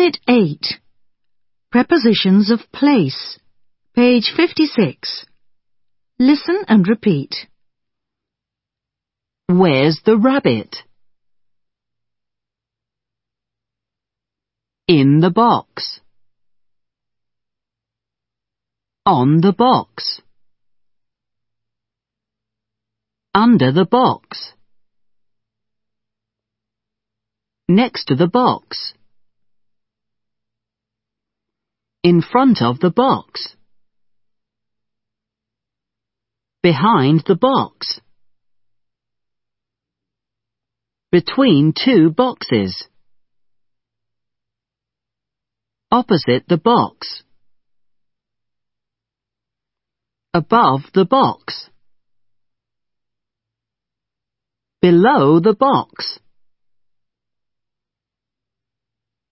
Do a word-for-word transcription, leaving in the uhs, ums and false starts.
Unit eight. Prepositions of place. Page fifty-six. Listen and repeat. Where's the rabbit? In the box. On the box. Under the box. Next to the box. In front of the box. Behind the box. Between two boxes. Opposite the box. Above the box. Below the box.